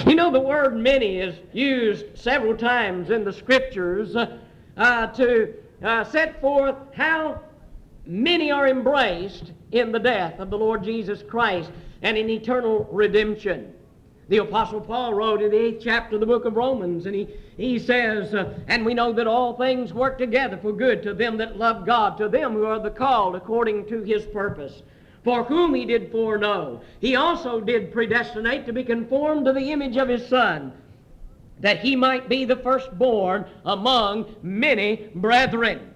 You know, the word many is used several times in the Scriptures to set forth how many are embraced in the death of the Lord Jesus Christ and in eternal redemption. The Apostle Paul wrote in the 8th chapter of the book of Romans, and he says, and we know that all things work together for good to them that love God, to them who are the called according to His purpose. For whom He did foreknow, He also did predestinate to be conformed to the image of His Son, that He might be the firstborn among many brethren.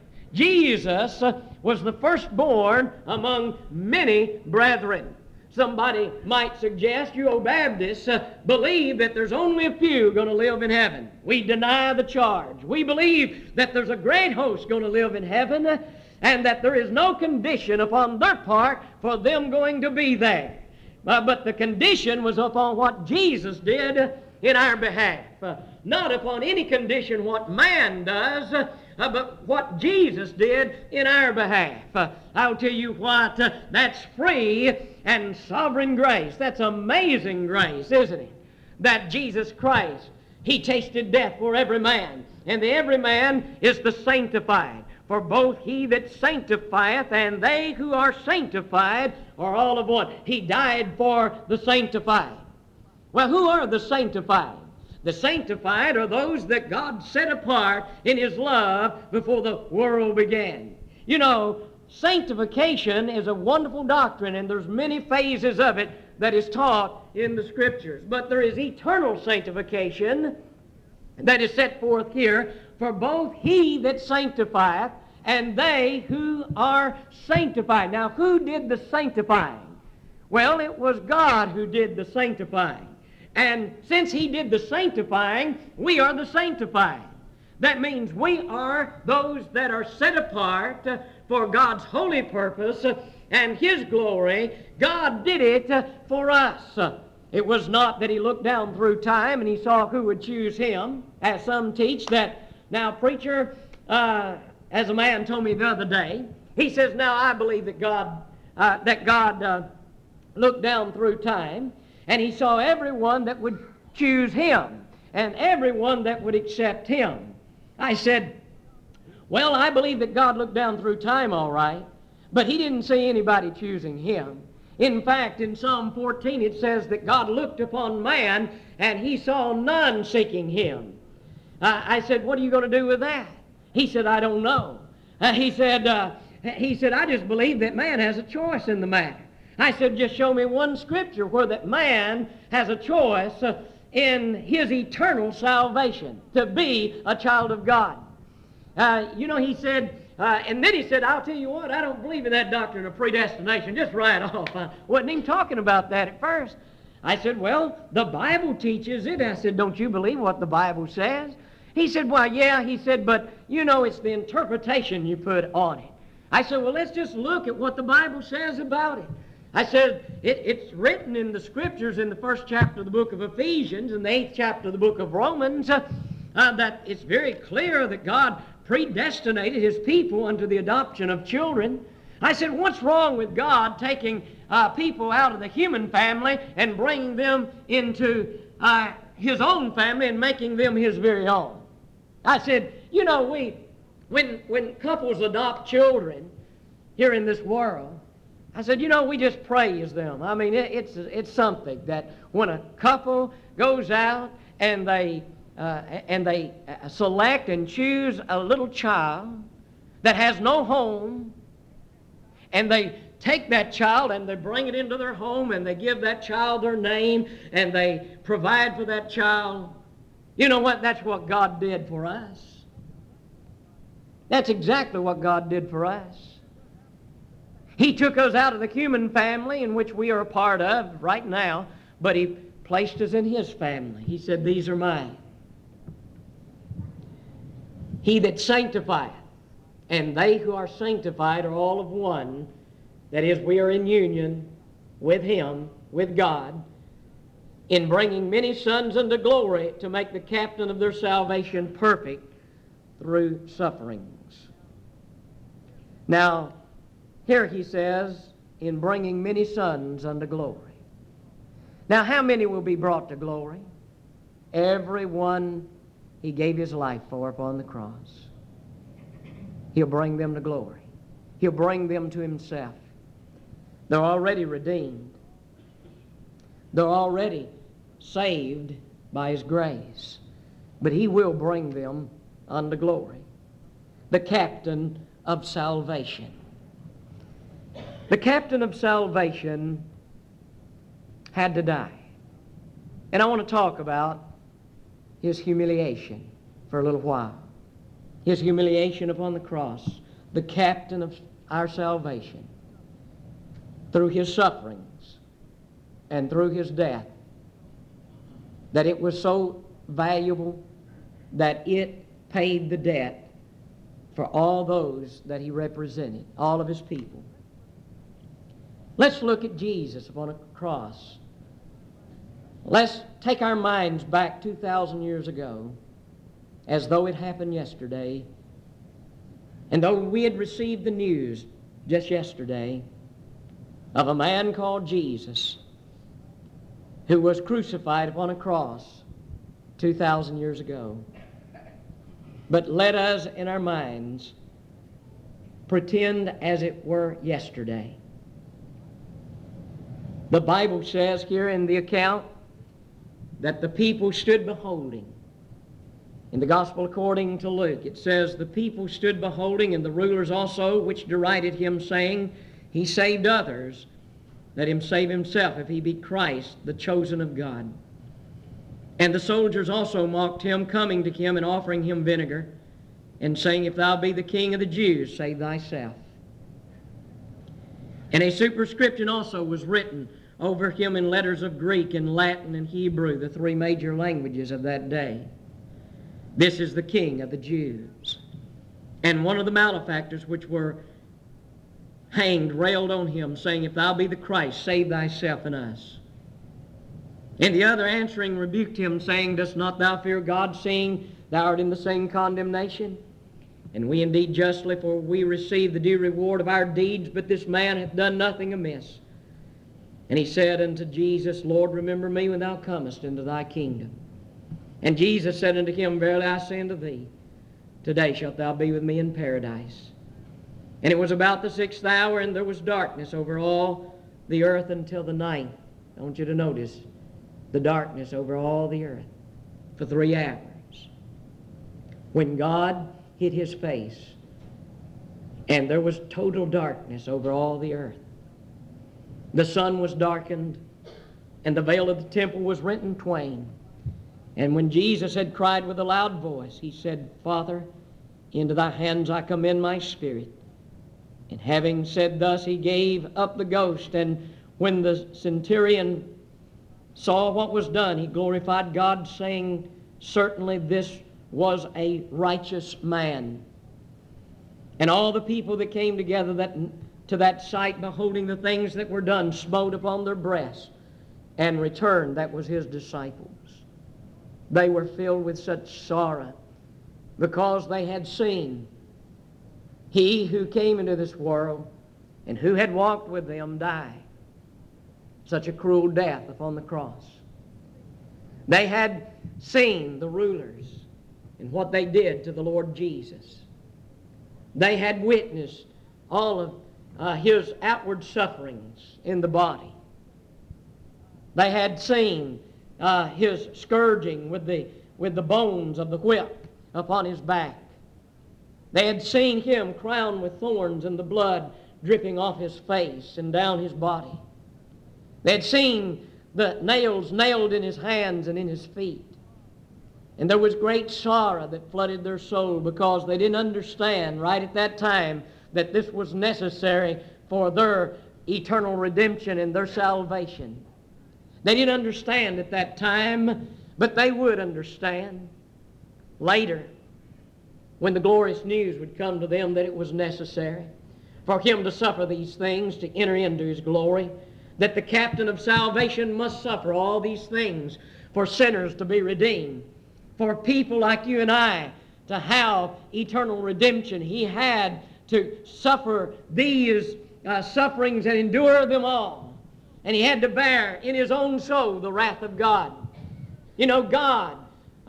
Jesus was the firstborn among many brethren. Somebody might suggest you, O Baptists, believe that there's only a few going to live in heaven. We deny the charge. We believe that there's a great host going to live in heaven, and that there is no condition upon their part for them going to be there. But the condition was upon what Jesus did in our behalf. Not upon any condition what man does, but what Jesus did in our behalf. I'll tell you what, that's free and sovereign grace. That's amazing grace, isn't it? That Jesus Christ, He tasted death for every man, and the every man is the sanctified. For both He that sanctifieth and they who are sanctified are all of one. He died for the sanctified. Well, who are the sanctified? The sanctified are those that God set apart in His love before the world began. You know, sanctification is a wonderful doctrine, and there's many phases of it that is taught in the Scriptures. But there is eternal sanctification that is set forth here. For both He that sanctifieth and they who are sanctified. Now, who did the sanctifying? Well, it was God who did the sanctifying. And since He did the sanctifying, we are the sanctified. That means we are those that are set apart for God's holy purpose and His glory. God did it for us. It was not that He looked down through time and He saw who would choose Him, as some teach that. Now, preacher, as a man told me the other day, he says, now I believe that God looked down through time and He saw everyone that would choose Him and everyone that would accept Him. I said, well, I believe that God looked down through time all right, but He didn't see anybody choosing Him. In fact, in Psalm 14 it says that God looked upon man and He saw none seeking Him. I said, what are you going to do with that? He said, I don't know. He said, I just believe that man has a choice in the matter. I said, just show me one scripture where that man has a choice in his eternal salvation to be a child of God. He said, and then he said, I'll tell you what, I don't believe in that doctrine of predestination. Just right off. I wasn't even talking about that at first. I said, well, the Bible teaches it. I said, don't you believe what the Bible says? He said, well, yeah. He said, but, it's the interpretation you put on it. I said, well, let's just look at what the Bible says about it. I said, it's written in the Scriptures in the 1st chapter of the book of Ephesians and the 8th chapter of the book of Romans that it's very clear that God predestinated His people unto the adoption of children. I said, what's wrong with God taking people out of the human family and bringing them into His own family and making them His very own? I said, when couples adopt children here in this world, I said, we just praise them. I mean, it's something that when a couple goes out and they select and choose a little child that has no home, and they take that child and they bring it into their home and they give that child their name and they provide for that child. You know what? That's what God did for us. That's exactly what God did for us. He took us out of the human family in which we are a part of right now, but He placed us in His family. He said, these are mine. He that sanctifieth, and they who are sanctified are all of one. That is, we are in union with Him, with God, in bringing many sons unto glory to make the captain of their salvation perfect through sufferings. Now, here he says, in bringing many sons unto glory. Now, how many will be brought to glory? everyone He gave His life for upon the cross. He'll bring them to glory. He'll bring them to Himself. They're already redeemed. They're already saved by His grace. But He will bring them unto glory. The captain of salvation. The captain of salvation had to die. And I want to talk about His humiliation for a little while. His humiliation upon the cross. The captain of our salvation. Through His sufferings and through His death. That it was so valuable that it paid the debt for all those that He represented, all of His people. Let's look at Jesus upon a cross. Let's take our minds back 2,000 years ago as though it happened yesterday. And though we had received the news just yesterday of a man called Jesus who was crucified upon a cross 2,000 years ago. But let us in our minds pretend as it were yesterday. The Bible says here in the account that the people stood beholding. In the Gospel according to Luke, it says, the people stood beholding, and the rulers also, which derided Him, saying, He saved others, let Him save Himself, if He be Christ, the chosen of God. And the soldiers also mocked Him, coming to Him and offering Him vinegar, and saying, If thou be the King of the Jews, save thyself. And a superscription also was written over Him in letters of Greek and Latin and Hebrew, the three major languages of that day. This is the King of the Jews. And one of the malefactors which were hanged railed on Him, saying, If thou be the Christ, save thyself and us. And the other answering rebuked Him, saying, Dost not thou fear God, seeing thou art in the same condemnation? And we indeed justly, for we receive the due reward of our deeds, but this man hath done nothing amiss. And he said unto Jesus, Lord, remember me when thou comest into thy kingdom. And Jesus said unto him, Verily I say unto thee, today shalt thou be with me in paradise. And it was about the 6th hour, and there was darkness over all the earth until the 9th. I want you to notice the darkness over all the earth for 3 hours. When God hid His face, and there was total darkness over all the earth. The sun was darkened, and the veil of the temple was rent in twain. And when Jesus had cried with a loud voice, He said, Father, into thy hands I commend my spirit. And having said thus, He gave up the ghost. And when the centurion saw what was done, he glorified God, saying, Certainly this was a righteous man. And all the people that came together to that sight, beholding the things that were done, smote upon their breasts and returned. That was His disciples. They were filled with such sorrow because they had seen He who came into this world and who had walked with them die such a cruel death upon the cross. They had seen the rulers and what they did to the Lord Jesus. They had witnessed all of His outward sufferings in the body. They had seen His scourging with the bones of the whip upon His back. They had seen Him crowned with thorns and the blood dripping off His face and down His body. They had seen the nails nailed in His hands and in His feet. And there was great sorrow that flooded their soul because they didn't understand right at that time that this was necessary for their eternal redemption and their salvation. They didn't understand at that time, but they would understand later when the glorious news would come to them that it was necessary for Him to suffer these things to enter into His glory, that the captain of salvation must suffer all these things for sinners to be redeemed, for people like you and I to have eternal redemption. He had to suffer these sufferings and endure them all. And He had to bear in His own soul the wrath of God. You know, God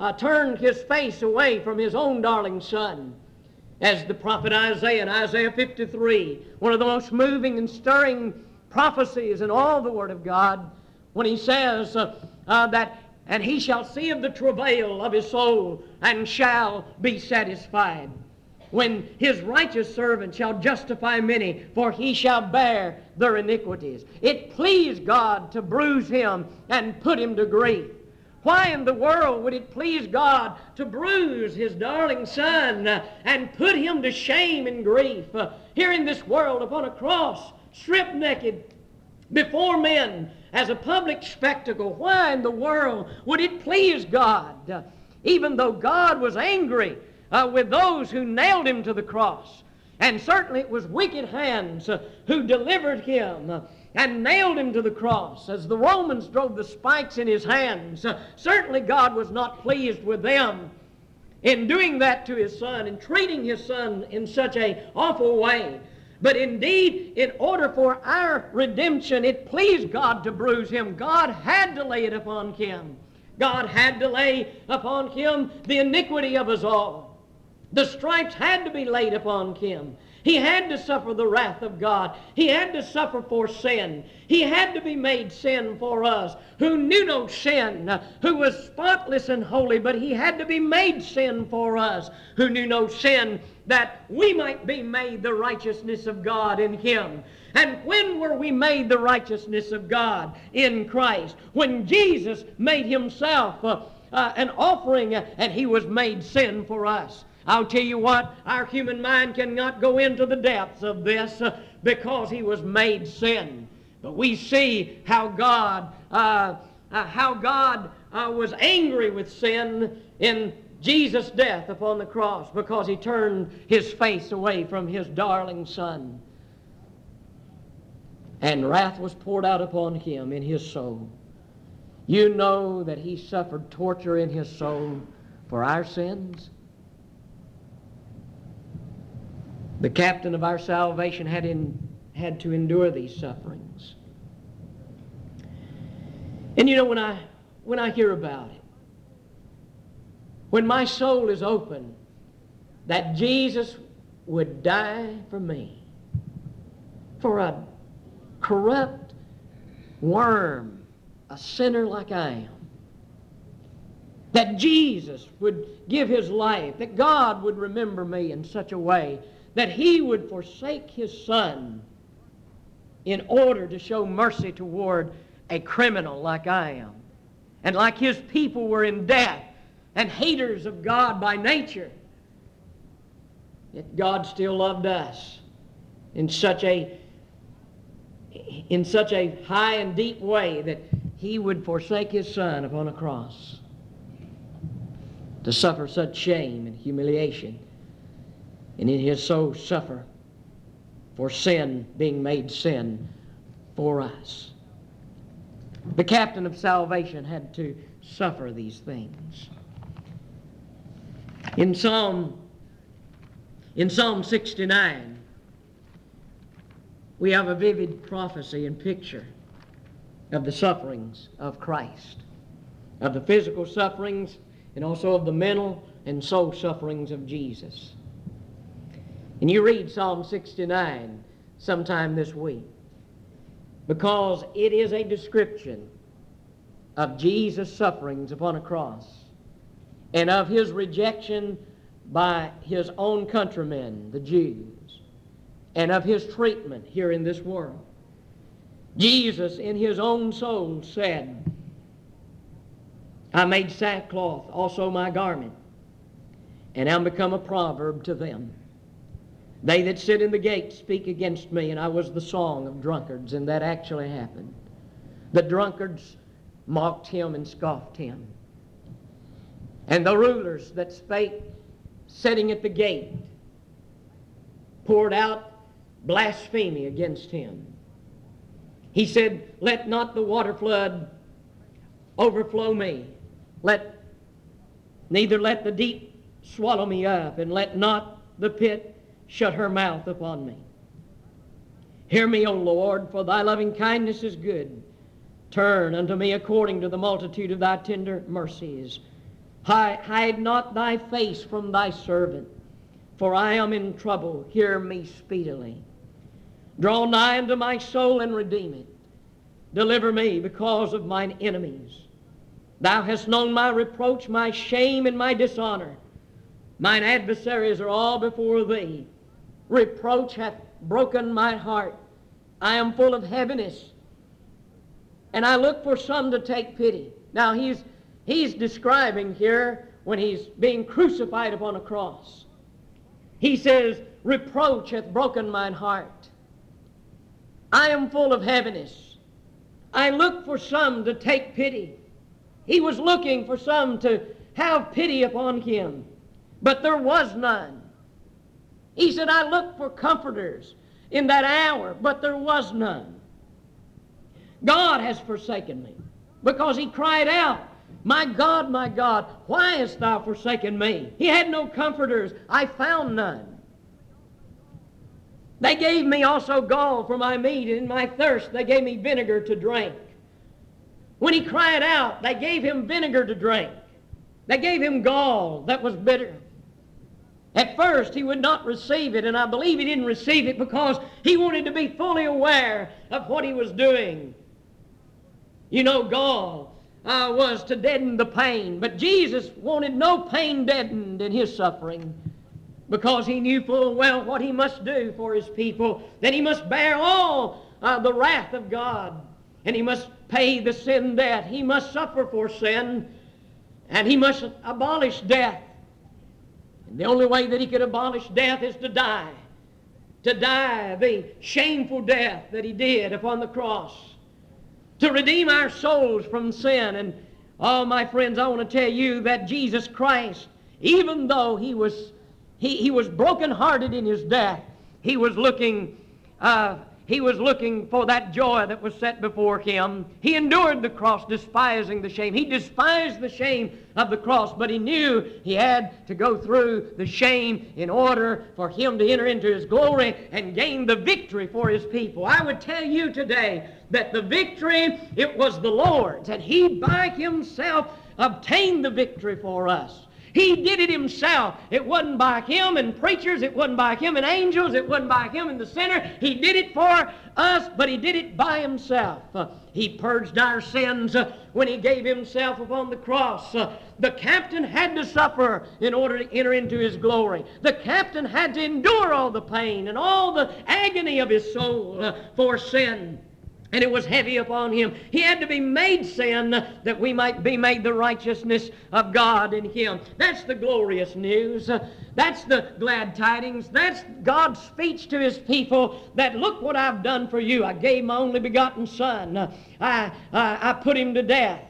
turned his face away from his own darling Son. As the prophet Isaiah in Isaiah 53, one of the most moving and stirring prophecies in all the Word of God, when he says that, and he shall see of the travail of his soul and shall be satisfied. When his righteous servant shall justify many, for he shall bear their iniquities. It pleased God to bruise him and put him to grief. Why in the world would it please God to bruise his darling Son and put him to shame and grief here in this world upon a cross, stripped naked before men as a public spectacle? Why in the world would it please God, even though God was angry with those who nailed him to the cross? And certainly it was wicked hands who delivered him and nailed him to the cross as the Romans drove the spikes in his hands. Certainly God was not pleased with them in doing that to his Son and treating his Son in such an awful way. But indeed, in order for our redemption, it pleased God to bruise him. God had to lay it upon him. God had to lay upon him the iniquity of us all. The stripes had to be laid upon him. He had to suffer the wrath of God. He had to suffer for sin. He had to be made sin for us, who knew no sin, who was spotless and holy, but he had to be made sin for us, who knew no sin, that we might be made the righteousness of God in him. And when were we made the righteousness of God? In Christ. When Jesus made himself an offering and he was made sin for us. I'll tell you what, our human mind cannot go into the depths of this because he was made sin. But we see how God was angry with sin in Jesus' death upon the cross, because he turned his face away from his darling Son. And wrath was poured out upon him in his soul. You know that he suffered torture in his soul for our sins. The captain of our salvation had to endure these sufferings. And you know, when I hear about it, when my soul is open, that Jesus would die for me, for a corrupt worm, a sinner like I am, that Jesus would give his life, that God would remember me in such a way that he would forsake his Son in order to show mercy toward a criminal like I am. And like his people were in death and haters of God by nature, yet God still loved us in such a high and deep way that he would forsake his Son upon a cross to suffer such shame and humiliation, and in his soul suffer for sin, being made sin for us. The captain of salvation had to suffer these things. In Psalm 69, we have a vivid prophecy and picture of the sufferings of Christ, of the physical sufferings and also of the mental and soul sufferings of Jesus. And you read Psalm 69 sometime this week, because it is a description of Jesus' sufferings upon a cross and of his rejection by his own countrymen, the Jews, and of his treatment here in this world. Jesus in his own soul said, I made sackcloth also my garment, and am become a proverb to them. They that sit in the gate speak against me, and I was the song of drunkards. And that actually happened. The drunkards mocked him and scoffed him. And the rulers that spake, sitting at the gate, poured out blasphemy against him. He said, let not the water flood overflow me. Neither let the deep swallow me up, and let not the pit shut her mouth upon me. Hear me, O Lord, for thy loving kindness is good. Turn unto me according to the multitude of thy tender mercies. Hide not thy face from thy servant, for I am in trouble. Hear me speedily. Draw nigh unto my soul and redeem it. Deliver me because of mine enemies. Thou hast known my reproach, my shame, and my dishonor. Mine adversaries are all before thee. Reproach hath broken my heart. I am full of heaviness, and I look for some to take pity. Now he's describing here when he's being crucified upon a cross. He says, reproach hath broken mine heart. I am full of heaviness. I look for some to take pity. He was looking for some to have pity upon him, but there was none. He said, I looked for comforters in that hour, but there was none. God has forsaken me, because he cried out, my God, why hast thou forsaken me? He had no comforters. I found none. They gave me also gall for my meat, and in my thirst they gave me vinegar to drink. When he cried out, they gave him vinegar to drink. They gave him gall that was bitter. At first, he would not receive it, and I believe he didn't receive it because he wanted to be fully aware of what he was doing. You know, gall was to deaden the pain, but Jesus wanted no pain deadened in his suffering, because he knew full well what he must do for his people, that he must bear all the wrath of God, and he must pay the sin debt. He must suffer for sin, and he must abolish death. And the only way that he could abolish death is to die the shameful death that he did upon the cross, to redeem our souls from sin. And oh, my friends, I want to tell you that Jesus Christ, even though he was brokenhearted in his death, he was looking for that joy that was set before him. He endured the cross, despising the shame. He despised the shame of the cross, but he knew he had to go through the shame in order for him to enter into his glory and gain the victory for his people. I would tell you today that the victory, it was the Lord's, and he by himself obtained the victory for us. He did it himself. It wasn't by him and preachers. It wasn't by him and angels. It wasn't by him and the sinner. He did it for us, but he did it by himself. He purged our sins when he gave himself upon the cross. The captain had to suffer in order to enter into his glory. The captain had to endure all the pain and all the agony of his soul for sin. And it was heavy upon him. He had to be made sin that we might be made the righteousness of God in him. That's the glorious news. That's the glad tidings. That's God's speech to his people, that look what I've done for you. I gave my only begotten son. I put him to death.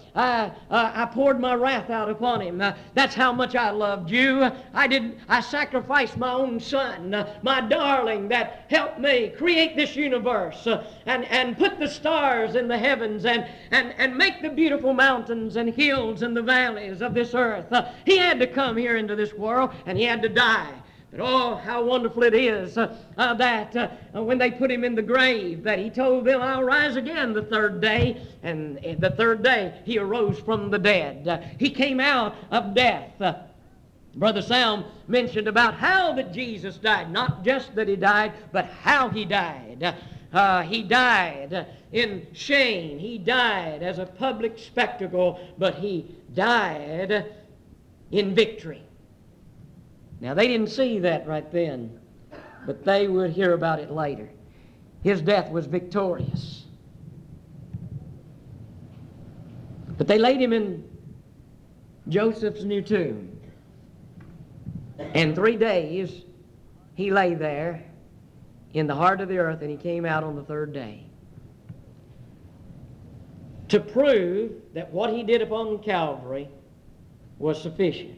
I poured my wrath out upon him. That's how much I loved you. I sacrificed my own son, my darling, that helped me create this universe and put the stars in the heavens and make the beautiful mountains and hills and the valleys of this earth. He had to come here into this world, and he had to die. But oh, how wonderful it is that when they put him in the grave, that he told them, I'll rise again the third day. And the third day, he arose from the dead. He came out of death. Brother Sam mentioned about how that Jesus died. Not just that he died, but how he died. He died in shame. He died as a public spectacle, but he died in victory. Now, they didn't see that right then, but they would hear about it later. His death was victorious. But they laid him in Joseph's new tomb. And 3 days he lay there in the heart of the earth, and he came out on the third day to prove that what he did upon Calvary was sufficient.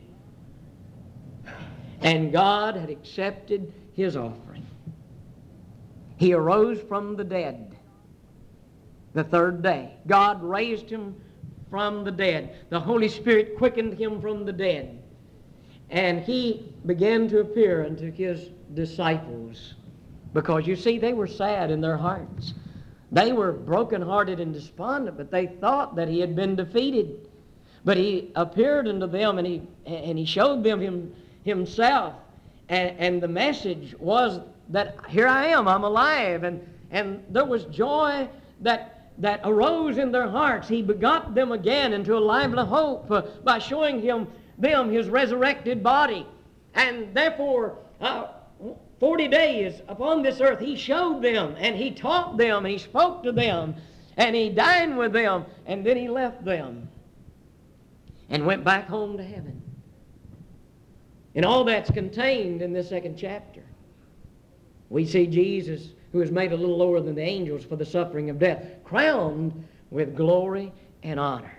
And God had accepted his offering. He arose from the dead the third day. God raised him from the dead. The Holy Spirit quickened him from the dead. And he began to appear unto his disciples. Because, you see, they were sad in their hearts. They were brokenhearted and despondent, but they thought that he had been defeated. But he appeared unto them, and he showed them himself. And the message was that here I am, I'm alive. And there was joy that arose in their hearts. He begot them again into a lively hope by showing them his resurrected body. And therefore, 40 days upon this earth, he showed them, and he taught them, and he spoke to them, and he dined with them, and then he left them and went back home to heaven. And all that's contained in this second chapter. We see Jesus, who is made a little lower than the angels for the suffering of death, crowned with glory and honor.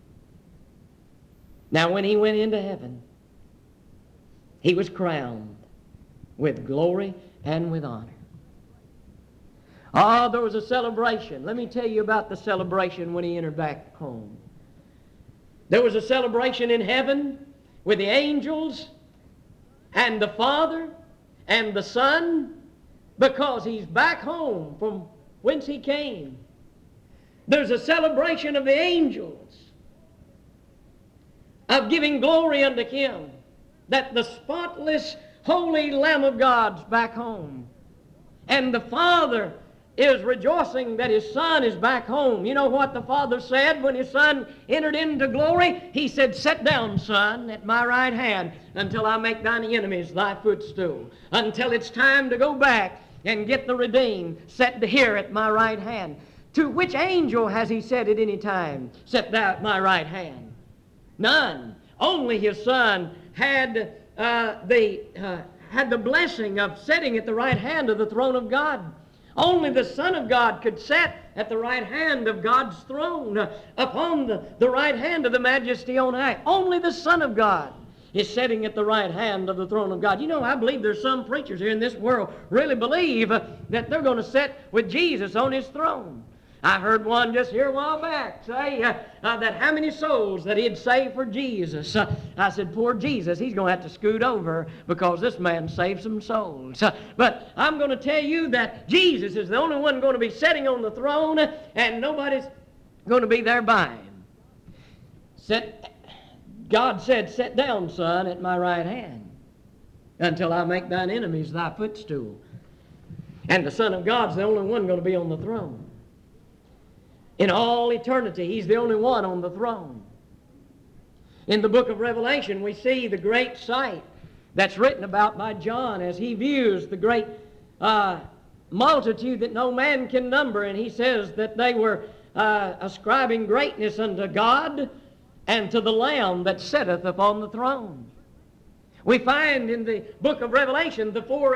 Now, when he went into heaven, he was crowned with glory and with honor. Oh, there was a celebration. Let me tell you about the celebration when he entered back home. There was a celebration in heaven with the angels and the Father and the Son, because he's back home from whence he came. There's a celebration of the angels of giving glory unto him, that the spotless, holy Lamb of God's back home. And the Father is rejoicing that his Son is back home. You know what the Father said when his Son entered into glory? He said, "Sit down, Son, at my right hand, until I make thine enemies thy footstool." Until it's time to go back and get the redeemed, set here at my right hand. To which angel has he said at any time, "Sit thou at my right hand"? None. Only his Son had the blessing of sitting at the right hand of the throne of God. Only the Son of God could sit at the right hand of God's throne, upon the right hand of the Majesty on high. Only the Son of God is sitting at the right hand of the throne of God. You know, I believe there's some preachers here in this world really believe that they're going to sit with Jesus on his throne. I heard one just here a while back say that how many souls that he'd save for Jesus. I said, poor Jesus, he's going to have to scoot over because this man saved some souls. But I'm going to tell you that Jesus is the only one going to be sitting on the throne, and nobody's going to be there by him. God said, "Sit down, Son, at my right hand, until I make thine enemies thy footstool." And the Son of God's the only one going to be on the throne. In all eternity, he's the only one on the throne. In the book of Revelation, we see the great sight that's written about by John as he views the great multitude that no man can number. And he says that they were ascribing greatness unto God and to the Lamb that sitteth upon the throne. We find in the book of Revelation the 4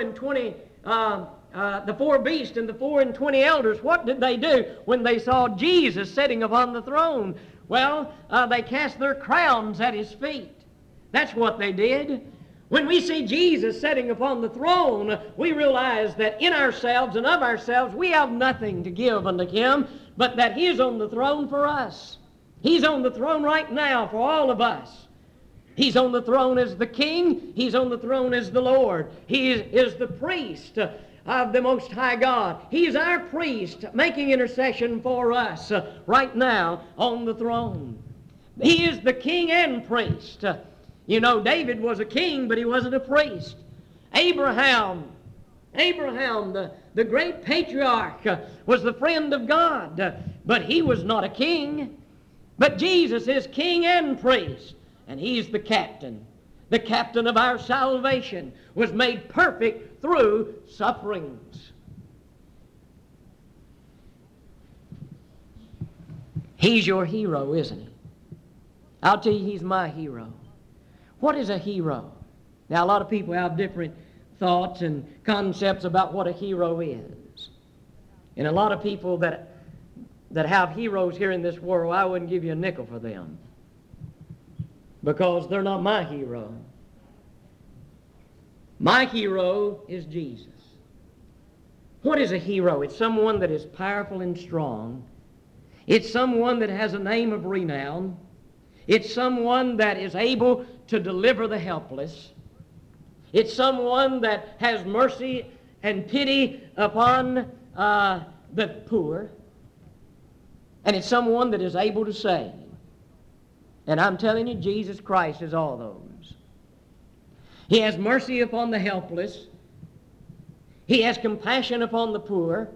beasts and the 24 elders. What did they do when they saw Jesus sitting upon the throne? Well, they cast their crowns at his feet. That's what they did. When we see Jesus sitting upon the throne, we realize that in ourselves and of ourselves we have nothing to give unto him, but that he is on the throne for us. He's on the throne right now for all of us. He's on the throne as the King. He's on the throne as the Lord. He is the priest of the Most High God. He is our priest making intercession for us right now on the throne. He is the king and priest. You know, David was a king, but he wasn't a priest. Abraham, the great patriarch, was the friend of God, but he was not a king. But Jesus is king and priest, and he's the captain. The captain of our salvation was made perfect through sufferings. He's your hero, isn't he? I'll tell you, he's my hero. What is a hero? Now, a lot of people have different thoughts and concepts about what a hero is. And a lot of people that have heroes here in this world, I wouldn't give you a nickel for them, because they're not my hero. My hero is Jesus. What is a hero? It's someone that is powerful and strong. It's someone that has a name of renown. It's someone that is able to deliver the helpless. It's someone that has mercy and pity upon the poor. And it's someone that is able to save. And I'm telling you, Jesus Christ is all those. He has mercy upon the helpless. He has compassion upon the poor.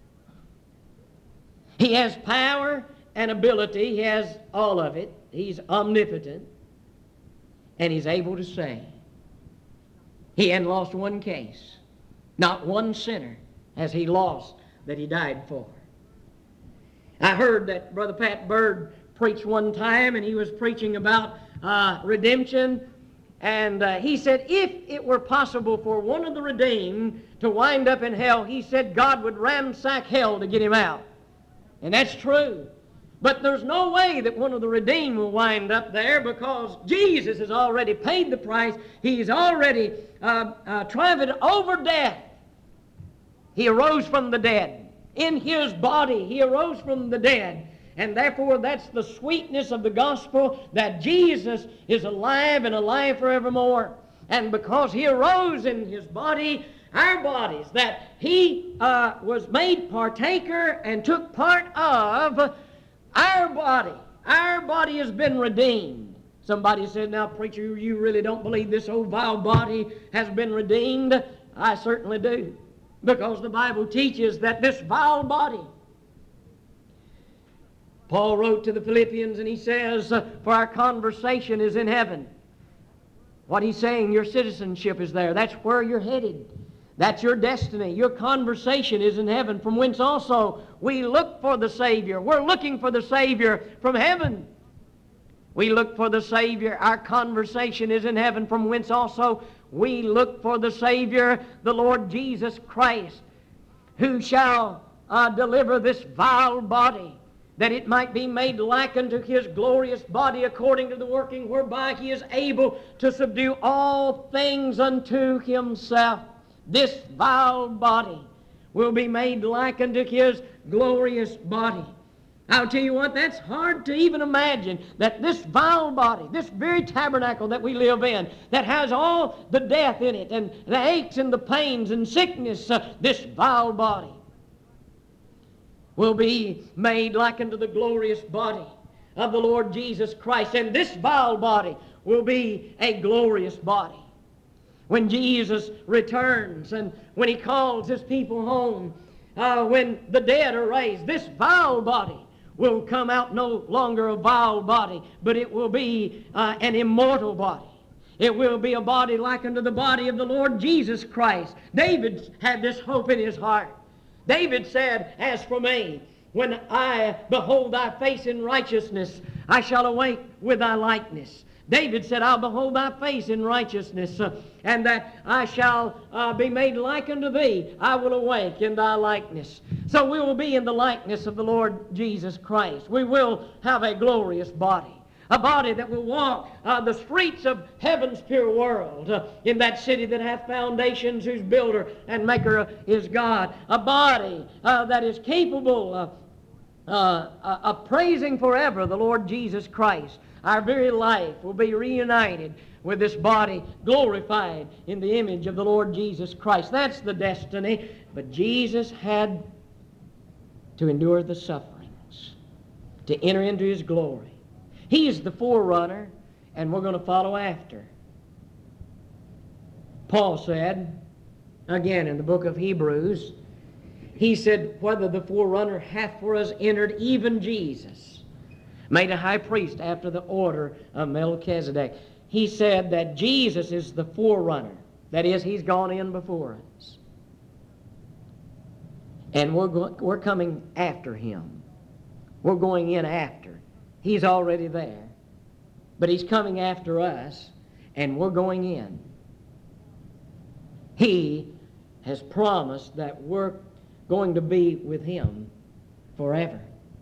He has power and ability. He has all of it. He's omnipotent. And He's able to save. He hadn't lost one case. Not one sinner has He lost that He died for. I heard that Brother Pat Bird preached one time, and he was preaching about redemption. And he said if it were possible for one of the redeemed to wind up in hell, he said God would ransack hell to get him out. And that's true. But there's no way that one of the redeemed will wind up there, because Jesus has already paid the price. He's already triumphed over death. He arose from the dead. In His body, He arose from the dead. And therefore, that's the sweetness of the gospel, that Jesus is alive and alive forevermore. And because He arose in His body, our bodies, that He was made partaker and took part of, our body has been redeemed. Somebody said, now, preacher, you really don't believe this old vile body has been redeemed? I certainly do. Because the Bible teaches that this vile body, Paul wrote to the Philippians and he says, for our conversation is in heaven. What he's saying, your citizenship is there. That's where you're headed. That's your destiny. Your conversation is in heaven, from whence also we look for the Savior. We're looking for the Savior from heaven. We look for the Savior. Our conversation is in heaven, from whence also we look for the Savior, the Lord Jesus Christ, who shall deliver this vile body, that it might be made like unto His glorious body, according to the working whereby He is able to subdue all things unto Himself. This vile body will be made like unto His glorious body. I'll tell you what, that's hard to even imagine, that this vile body, this very tabernacle that we live in, that has all the death in it, and the aches and the pains and sickness, this vile body will be made like unto the glorious body of the Lord Jesus Christ. And this vile body will be a glorious body. When Jesus returns and when He calls His people home, when the dead are raised, this vile body will come out no longer a vile body, but it will be an immortal body. It will be a body like unto the body of the Lord Jesus Christ. David had this hope in his heart. David said, as for me, when I behold Thy face in righteousness, I shall awake with Thy likeness. David said, I'll behold Thy face in righteousness, and that I shall be made like unto Thee. I will awake in Thy likeness. So we will be in the likeness of the Lord Jesus Christ. We will have a glorious body. A body that will walk the streets of heaven's pure world, in that city that hath foundations, whose builder and maker is God. A body that is capable of praising forever the Lord Jesus Christ. Our very life will be reunited with this body, glorified in the image of the Lord Jesus Christ. That's the destiny. But Jesus had to endure the sufferings to enter into His glory. He is the forerunner, and we're going to follow after. Paul said, again in the book of Hebrews, he said, whether the forerunner hath for us entered, even Jesus, made a high priest after the order of Melchizedek. He said that Jesus is the forerunner. That is, He's gone in before us. And we're coming after Him. We're going in after. He's already there. But He's coming after us, and we're going in. He has promised that we're going to be with Him forever.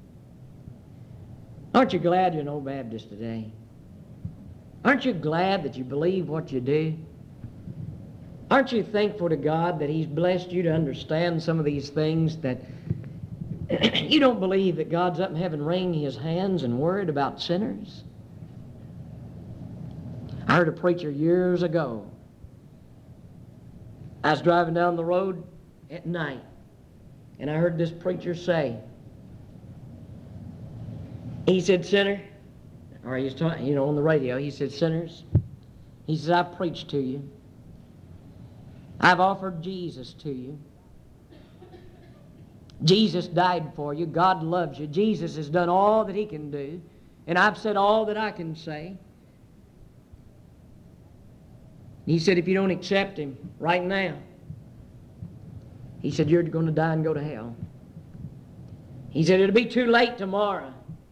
Aren't you glad you're an Old Baptist today? Aren't you glad that you believe what you do? Aren't you thankful to God that He's blessed you to understand some of these things, that you don't believe that God's up in heaven wringing His hands and worried about sinners? I heard a preacher years ago. I was driving down the road at night, and I heard this preacher say, he said, sinner, or he's talking, on the radio, he said, sinners, he says, I've preached to you. I've offered Jesus to you. Jesus died for you. God loves you. Jesus has done all that he can do. And I've said all that I can say. He said, if you don't accept him right now, he said, you're going to die and go to hell. He said, it'll be too late tomorrow.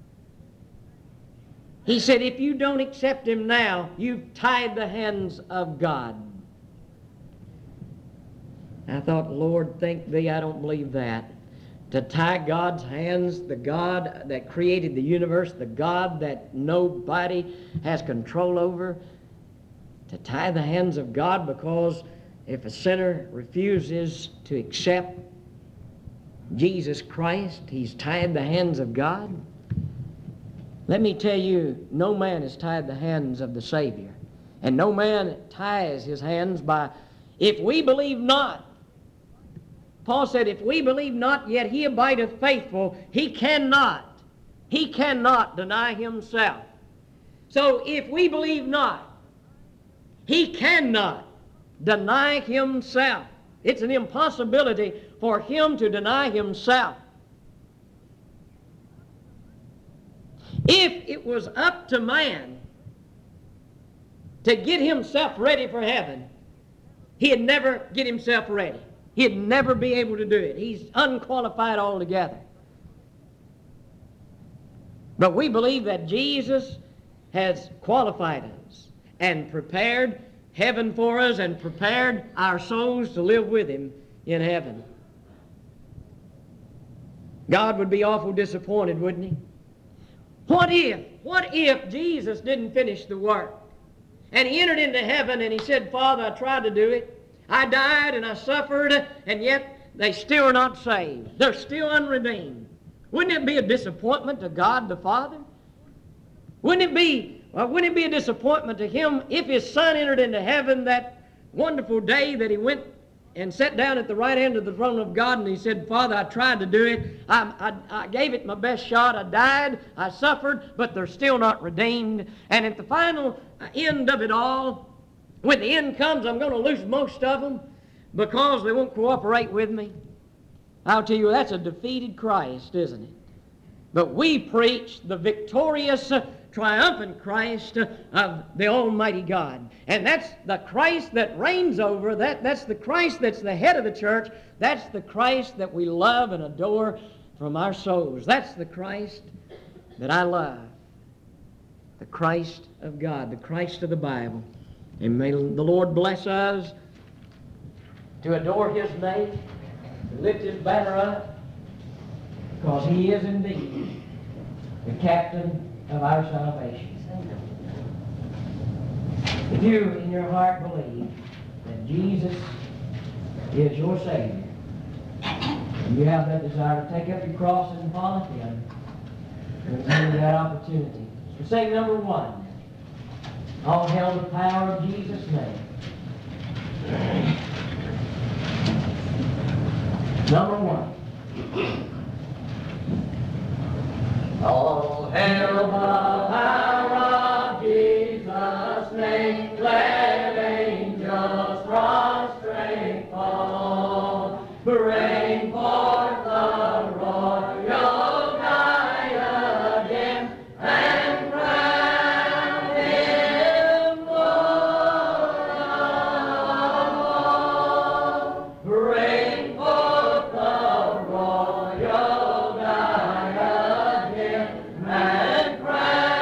He said, if you don't accept him now, you've tied the hands of God. I thought, Lord, thank thee, I don't believe that. To tie God's hands, the God that created the universe, the God that nobody has control over, to tie the hands of God because if a sinner refuses to accept Jesus Christ, he's tied the hands of God. Let me tell you, no man has tied the hands of the Savior. And no man ties his hands by, if we believe not. Paul said, if we believe not, yet he abideth faithful. He cannot deny himself. So if we believe not, he cannot deny himself. It's an impossibility for him to deny himself. If it was up to man to get himself ready for heaven, he'd never get himself ready. He'd never be able to do it. He's unqualified altogether. But we believe that Jesus has qualified us and prepared heaven for us and prepared our souls to live with him in heaven. God would be awful disappointed, wouldn't he? What if Jesus didn't finish the work? And he entered into heaven and he said, Father, I tried to do it. I died and I suffered, and yet they still are not saved. They're still unredeemed. Wouldn't it be a disappointment to God the Father? Wouldn't it be a disappointment to him if his son entered into heaven that wonderful day that he went and sat down at the right hand of the throne of God and he said, Father, I tried to do it. I gave it my best shot. I died. I suffered, but they're still not redeemed. And at the final end of it all, when the end comes, I'm going to lose most of them because they won't cooperate with me. I'll tell you, that's a defeated Christ, isn't it? But we preach the victorious, triumphant Christ of the Almighty God. And that's the Christ that reigns over, that's the Christ that's the head of the church. That's the Christ that we love and adore from our souls. That's the Christ that I love. The Christ of God, the Christ of the Bible. And may the Lord bless us to adore his name, to lift his banner up, because he is indeed the captain of our salvation. If you in your heart believe that Jesus is your Savior, and you have that desire to take up your cross and follow him, we'll give you that opportunity. So say number 1. All hail the power of Jesus' name. Number 1. All hail the power of Jesus' name. Let angels prostrate fall. Bring forth the royal diadem and crown him Lord of all. Bring forth the royal diadem and crown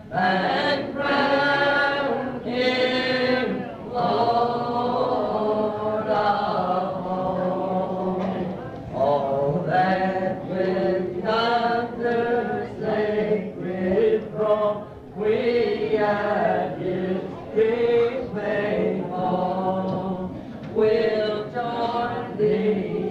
and crown Him Lord of all. All that with yonder sacred throne we at His feet may fall, will join the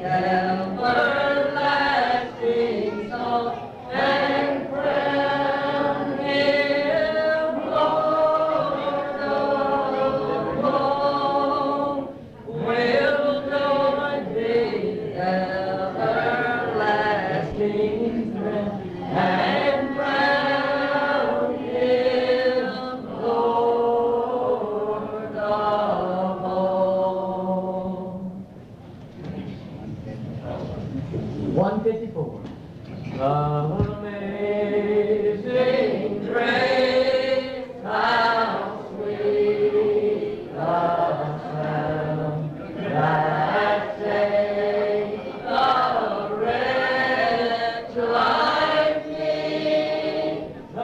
everlasting song and crown Him Lord of all. Will join the everlasting throne and crown Him Lord of all. 154. Amazing grace, how sweet the sound that saved a wretch like me. I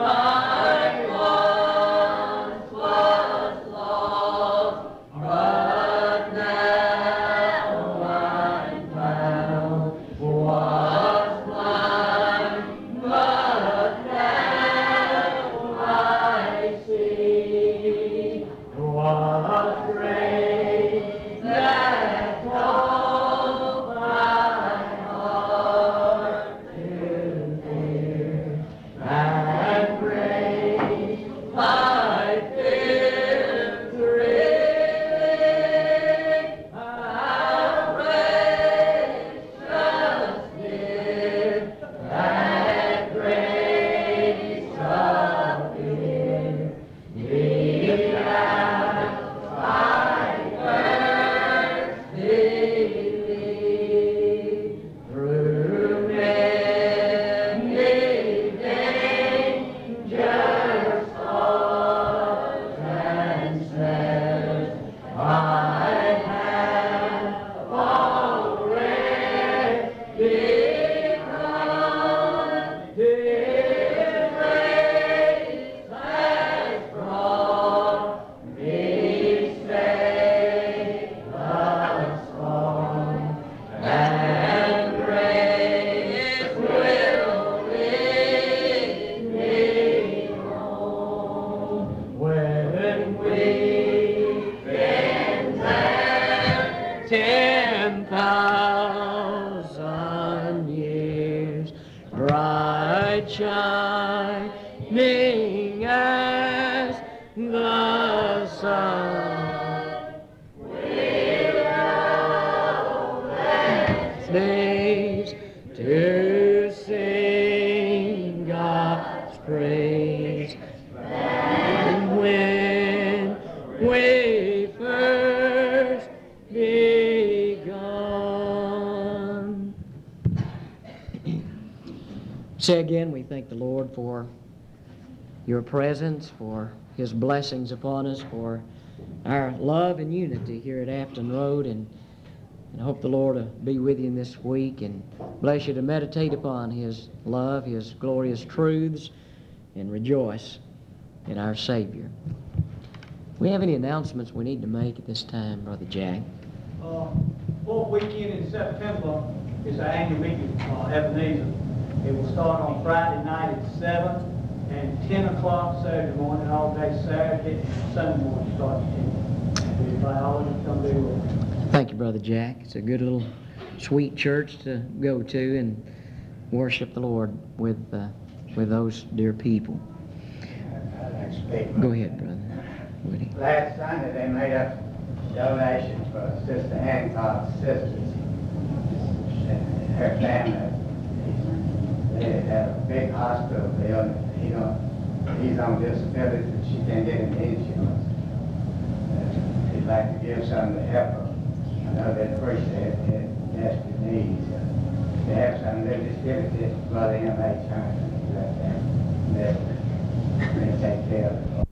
once was lost, but now I'm found. Was blind, but now I see. What grace that called my heart to fear, and grace my fears relieved. How precious is that grace appeared. Be thou I first believed. Through many dangers, sorrows, and snares, I have already come. His grace has brought me safe thus far, and grace will lead me home. When we've been there 10,000 years, bright shining as the sun, we'll know that days to sing God's praise. And when we first begun. Say again, we thank the Lord for your presence, for His blessings upon us, for our love and unity here at Afton Road, and I hope the Lord will be with you this week and bless you to meditate upon His love, His glorious truths, and rejoice in our Savior. We have any announcements we need to make at this time, Brother Jack? Fourth weekend in September is our annual meeting, Ebenezer. It will start on Friday night at 7 and 10 o'clock Saturday morning, all day Saturday, and Sunday morning start at 10. We invite all of you to come be with us. Thank you, Brother Jack. It's a good little sweet church to go to and worship the Lord with those dear people. I'd like to speak. Go ahead, Brother Woody. Last Sunday, they made a donation for Sister Hancock's sisters and her family. They had a big hospital bill. He's on disability, but she can't get any insurance. He'd like to give something to help her. I know they appreciate their desperate needs. If they have something, they just give it to Brother M.A. Turner. Let them take care of it.